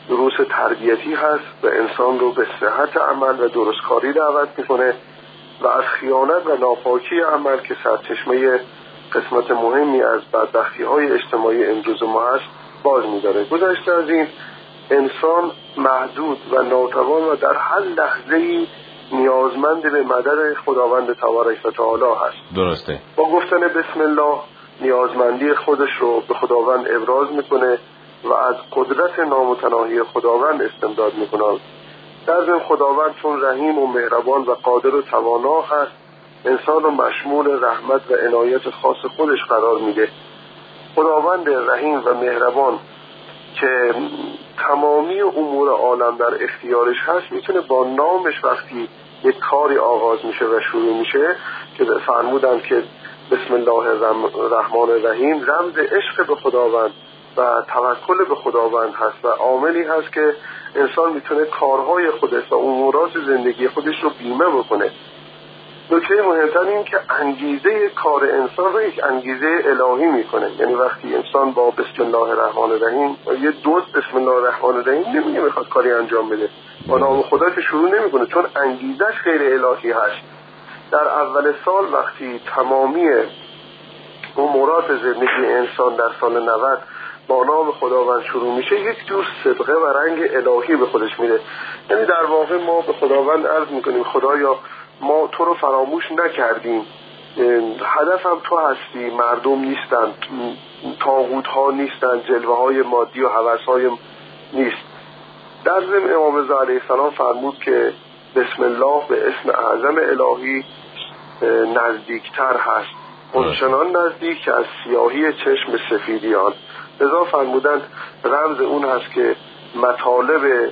دروس تربیتی هست و انسان رو به صحت عمل و درستکاری دعوت میکنه و از خیانت و ناپاکی عمل که سرچشمه قسمت مهمی از بدبختی های اجتماعی امروز ما هست باز میداره. گذشته از این انسان محدود و ناتوان و در هر لحظه‌ای نیازمند به مدد خداوند تبارک و تعالی هست. درسته. با گفتن بسم الله نیازمندی خودش رو به خداوند ابراز میکنه و از قدرت نامتناهی خداوند استمداد میکنه. در ضمن خداوند چون رحیم و مهربان و قادر و توانا هست انسان رو مشمول رحمت و عنایت خاص خودش قرار میده. خداوند رحیم و مهربان که تمامی امور عالم در اختیارش هست میتونه با نامش وقتی یک کاری آغاز میشه و شروع میشه که فرمودن که بسم الله الرحمن الرحیم رمز عشق به خداوند و توکل به خداوند هست و عاملی هست که انسان میتونه کارهای خودش و امورات زندگی خودش رو بیمه بکنه. نکته مهمتر این که انگیزه کار انسان رو یک انگیزه الهی میکنه. یعنی وقتی انسان با بسم الله الرحمن الرحیم یه دوست بسم الله الرحمن الرحیم نمیگه میخواد کاری انجام بده، با نام خدا که شروع نمیکنه چون انگیزش غیر الهی هست. در اول سال وقتی تمامی امورات زندگی انسان در سال نود با نام خداوند شروع میشه یک جور صدقه و رنگ الهی به خودش میده. یعنی در واقع ما به خداوند عرض میکنیم خدایا ما تو رو فراموش نکردیم، هدفم تو هستی، مردم نیستن، طاغوت ها نیستن، جلوه های مادی و هوس های نیست. در ضمن امام رضا علیه السلام فرمود که بسم الله به اسم اعظم الهی نزدیکتر هست، اونچنان نزدیک که از سیاهی چشم سفیدی آن. لذا فرمودند رمز اون هست که مطالب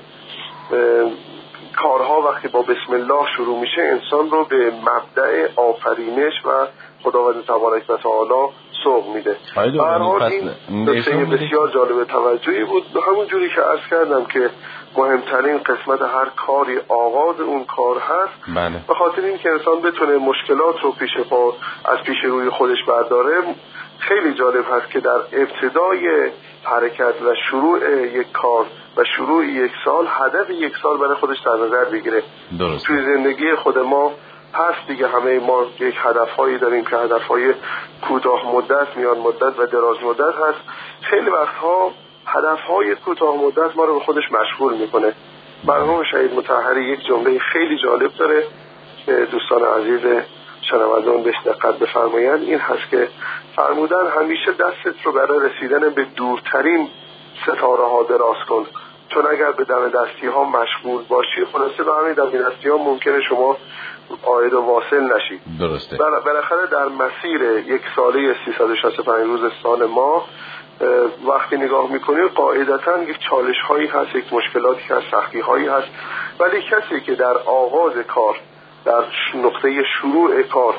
کارها وقتی با بسم الله شروع میشه انسان رو به مبدأ آفرینش و خداوند تبارک و تعالی سوق میده. برحال این نکته بسیار جالب توجهی بود. همون جوری که عرض کردم که مهمترین قسمت هر کاری آغاز اون کار هست. بله. به خاطر این که انسان بتونه مشکلات رو پیش پا از پیش روی خودش برداره، خیلی جالب هست که در ابتدای حرکت و شروع یک کار و شروع یک سال هدف یک سال برای خودش در نظر بگیره. درست. توی زندگی خود ما هست دیگه، همه ما یک هدفهایی داریم که هدفهای کوتاه مدت، میان مدت و دراز مدت هست. خیلی وقتها هدفهای کوتاه مدت ما رو به خودش مشغول میکنه. مرحوم شهید مطهری یک جمله خیلی جالب داره که دوستان عزیز شنوندگان بهش دقت بفرمایند. این هست که فرمودن همیشه دستت رو برای رسیدن به دورترین ستاره ها دراز کن، چون اگر به دم دستی ها مشغول باشی خلاصه به همین دم دستی ها ممکنه شما عاید و واصل نشی. درسته. بالاخره در مسیر یک ساله سیصد و شصت و پنج روز سال ما وقتی نگاه میکنیم قاعدتاً یک چالش هایی هست، یک مشکلاتی هست، سختی هایی هست، ولی کسی که در آغاز کار، در نقطه شروع کار،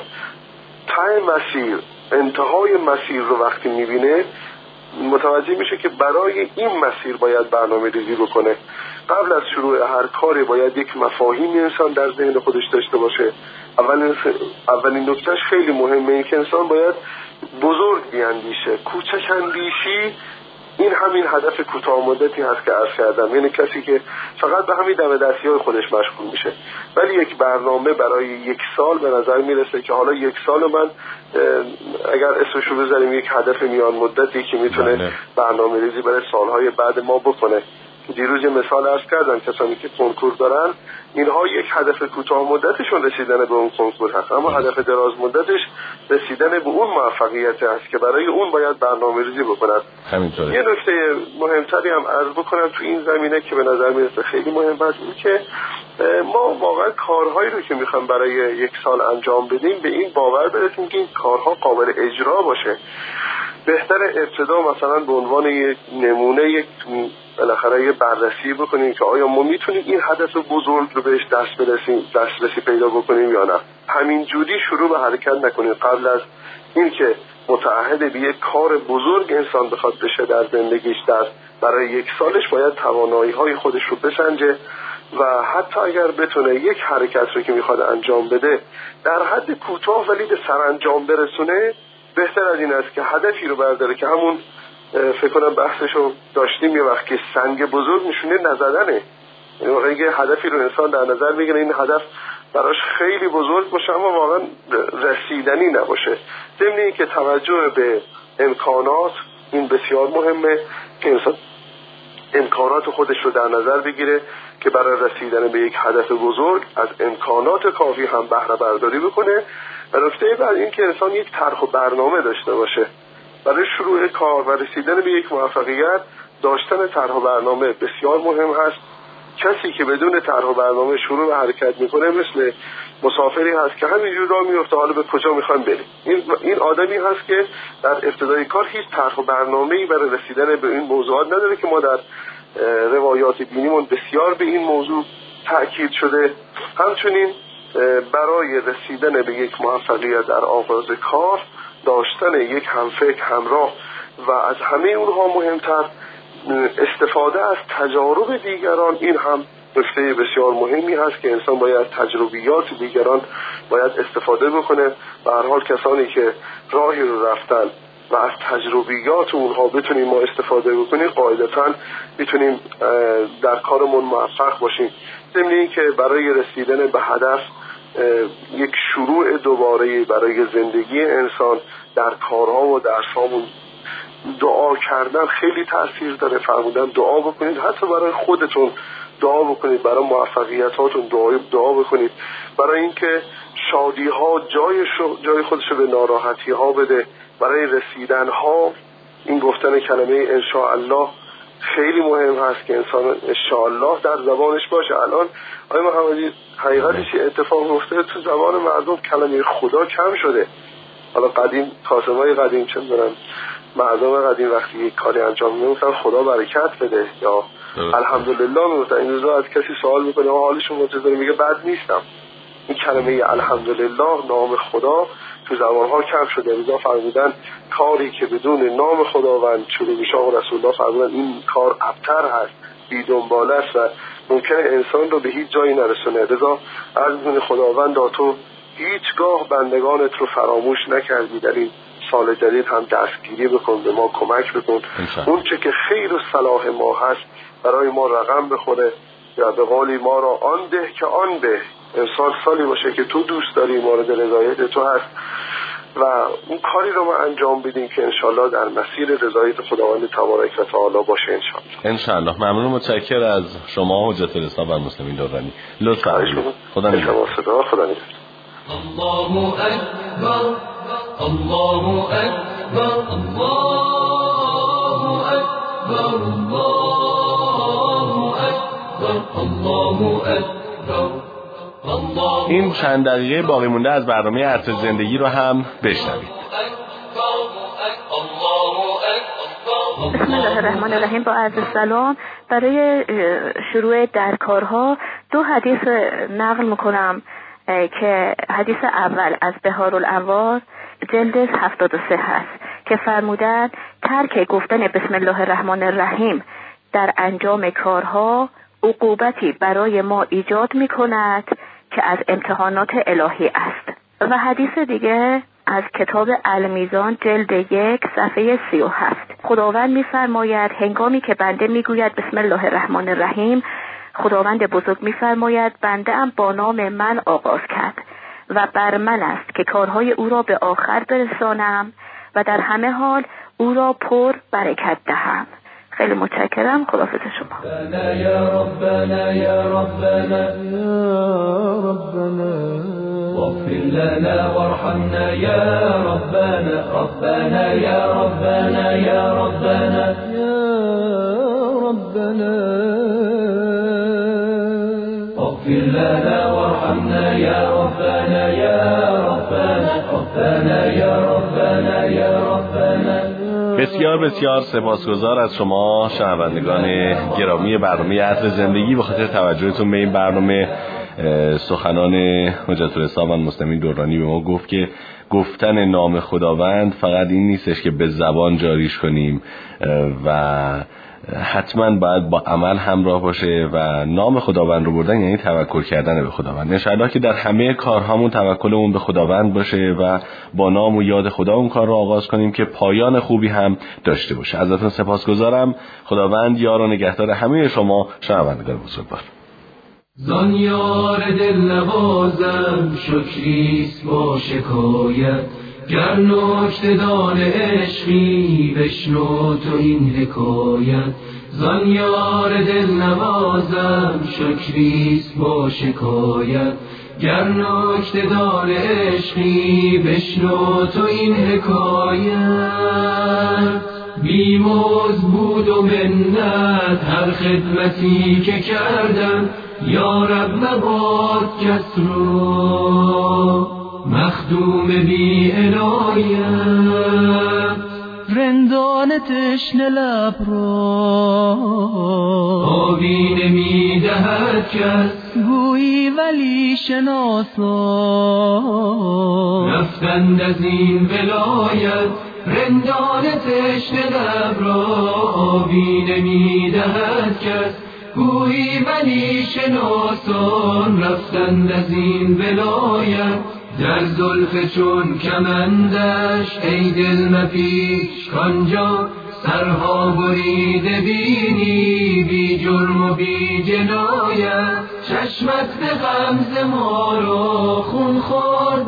ته مسیر، انتهای مسیر رو وقتی میبینه متوجه میشه که برای این مسیر باید برنامه ریزی بکنه. قبل از شروع هر کاری باید یک مفاهیمی انسان در ذهن خودش داشته باشه. اولین اولین نکتهش خیلی مهمه، این که انسان باید بزرگ بیاندیشه. کوچک اندیشی این همین هدف کوتاه مدتی هست که عرض کردم، یعنی کسی که فقط به همین دم دستی‌های خودش مشغول میشه. ولی یک برنامه برای یک سال به نظر میرسه که حالا یک سال من اگر اسمشو بذاریم یک هدف میان مدتی که میتونه برنامه ریزی برای سالهای بعد ما بکنه. دیروز یه مثال عرض کردم کسانی که کنکور دارن اینها یک هدف کوتاه مدتشون رسیدن به اون کنکور هست، اما هدف دراز مدتش رسیدن به اون موفقیت هست که برای اون باید برنامه ریزی بکنن. همینطوره. یه نکته مهمتری هم عرض بکنم تو این زمینه که به نظر میرسه خیلی مهم است، این که ما واقعا کارهایی رو که میخوایم برای یک سال انجام بدیم به این باور برسیم که این کارها قابل اجرا باشه. بهتر ابتدا مثلا به عنوان یک نمونه یک بالاخره یه بررسی بکنیم که آیا ما میتونیم این هدف بزرگ رو بهش دست برسیم، دسترسی پیدا بکنیم یا نه. همینجوری شروع به حرکت نکنیم. قبل از این که متعهد به یک کار بزرگ انسان بخواد بشه در زندگیش، در برای یک سالش باید توانایی های خودش رو بسنجه و حتی اگر بتونه یک حرکت رو که میخواد انجام بده در حد کوتاه ولی به سرانجام برسونه، بهتر از این است که هدفی رو برداره که همون فکر کنم بحثشو داشتیم، یه وقت که سنگ بزرگ نشونه نزدنه، یعنی واقعا یه هدفی رو انسان در نظر میگیره این هدف براش خیلی بزرگ باشه اما واقعا رسیدنی نباشه. ضمن این که توجه به امکانات این بسیار مهمه که انسان امکانات خودش رو در نظر بگیره که برای رسیدن به یک هدف بزرگ از امکانات کافی هم بهره برداری بکنه. و نکته بعد این که انسان یک طرح و برنامه داشته باشه برای شروع کار و رسیدن به یک موفقیت. داشتن طرح و برنامه بسیار مهم هست. کسی که بدون طرح و برنامه شروع به حرکت میکنه مثل مسافری هست که همینجور راه میفته حالا به کجا میخوام بریم. این این آدمی هست که در ابتدای کار هیچ طرح و برنامه‌ای برای رسیدن به این موضوعات نداره که ما در روایات دینیمون بسیار به این موضوع تأکید شده. همچنین برای رسیدن به یک موفقیت در آغاز کار داشتن یک همفکر همراه و از همه اونها مهمتر استفاده از تجارب دیگران، این هم نکته بسیار مهمی هست که انسان باید تجربیات دیگران باید استفاده بکنه. به هر حال کسانی که راهی رو رفتن و از تجربیات اونها بتونیم ما استفاده بکنیم قاعدتاً میتونیم در کارمون موفق باشیم. ضمن این که برای رسیدن به هدف یک شروع دوباره برای زندگی انسان در کارها و درسامون دعا کردن خیلی تأثیر داره. فرمودن دعا بکنید، حتی برای خودتون دعا بکنید، برای موفقیتاتون دعا دعا بکنید، برای اینکه شادی ها جای جای خودش رو به ناراحتی ها بده. برای رسیدن ها این گفتن کلمه ان شاء الله خیلی مهم هست که انسان ان شاء الله در زبانش باشه. الان آقای محمدی حقیقتش اتفاق افتاده تو زبان مردم کلمه خدا کم شده. حالا قدیم قاسمای قدیم چه می‌دونن مردم قدیم وقتی یک کاری انجام میدن خدا برکت بده یا الحمدلله میگفتن. این روزا از کسی سوال میکنه حال شما چطوره میگه بد نیستم. این کلمه الحمدلله نام خدا تو زبانها کم شده. روزا فرمودن کاری که بدون نام خداوند شروع میشه و رسول الله فرمودن این کار ابتر هست، بی دنباله است و ممکنه انسان رو به هیچ جایی نرسونه. رضا عرض می‌کنه خداوند تو هیچگاه بندگانت رو فراموش نکردی، در این سال جدید هم دستگیری بکن، به ما کمک بکن، اون چه که خیر و صلاح ما هست برای ما رقم بخوره یا به قولی ما را آن ده که آن به. انسان سالی باشه که تو دوست داری، مورد رضایت تو هست و اون کاری رو ما انجام بدیم که انشالله در مسیر رضایت خداوند تبارک و تعالی باشه انشالله. انشالله. ممنون، متشکر از شما حجت الاسلام و مسلمین دورانی. لطفا خدا نگهدار. خدا نگهدار. الله أكبر الله أكبر الله أكبر الله أكبر الله أكبر. این چند دقیقه باقی مونده از برنامه عطر زندگی رو هم بشنوید. بسم الله الرحمن الرحیم. با عرض سلام. برای شروع در کارها دو حدیث نقل میکنم که حدیث اول از بهارالانوار جلد هفتاد و سه هست که فرمودن ترک گفتن بسم الله الرحمن الرحیم در انجام کارها عقوبتی برای ما ایجاد می کند که از امتحانات الهی است. و حدیث دیگه از کتاب المیزان جلد یک صفحه سی و هفت خداوند می فرماید هنگامی که بنده می گوید بسم الله الرحمن الرحیم خداوند بزرگ می فرماید بنده ام با نام من آغاز کرد و بر من است که کارهای او را به آخر برسانم و در همه حال او را پر برکت دهم. خیلی متشکرم. خداحافظ شما. یا ربنا یا ربنا یا ربنا واغفر لنا وارحمنا یا ربنا ربنا یا ربنا یا ربنا یا ربنا واغفر لنا وارحمنا یا ربنا یا ربنا ربنا یا ربنا یا ربنا. بسیار بسیار سپاسگزار از شما شنوندگان گرامی برنامه عطر زندگی به خاطر توجهتون به این برنامه. سخنان حجت الاسلام و مسلمین دورانی به ما گفت که گفتن نام خداوند فقط این نیستش که به زبان جاریش کنیم و حتما باید با عمل همراه باشه و نام خداوند رو بردن یعنی توکل کردن به خداوند. انشاءالله که در همه کارهامون توکلمون به خداوند باشه و با نام و یاد خدا اون کار رو آغاز کنیم که پایان خوبی هم داشته باشه. ازتون سپاسگزارم. خداوند یار و نگهدار همه شما شنوندگان بزرگوار. زان یار دل نوازم شکریست با شکایت، گر نکته دان عشقی بشنو تو این حکایت. زان یار دل نوازم شکریست با شکایت، گر نکته دان عشقی بشنو تو این حکایت. بیموز بود و منت هر خدمتی که کردم، یا رب مباد کس رو مخدوم بی عنایت. رندان تشنه لب را آبی نمی دهد کس، گویی ولی شناسا رفتند از این ولایت. رندان تشنه لب را آبی نمی دهد کس، گویی ولی شناسان رفتند از این ولایت. در زلف چون کمندش ای دل مپیچ کانجا، سرها بریده بینی بی جرم و بی جنایت. چشمت به غمز ما را خون خورد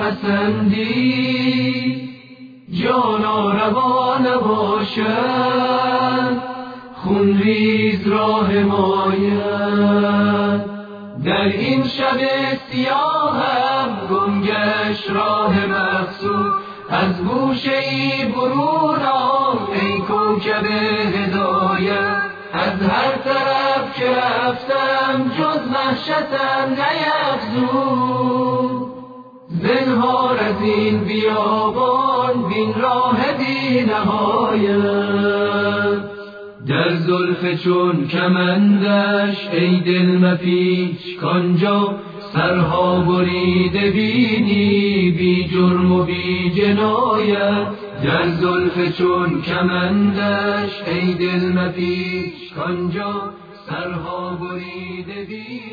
میپسندی، جانا روا نباشد خون ریز را حمایت. در این شب سیاهم گمگشت راه مقصود، از گوشه ای برون آی ای کوکب هدایت. از هر طرف که رفتم جز وحشتم نیفزود، زنهار از این بیابان بین راه بی نهایت. در زلف چون کمندش ای دل مپیچ کانجا، سرها بریده بینی بی جرم و بی جنایت. در زلف چون کمندش ای دل مپیچ کانجا، سرها بریده بینی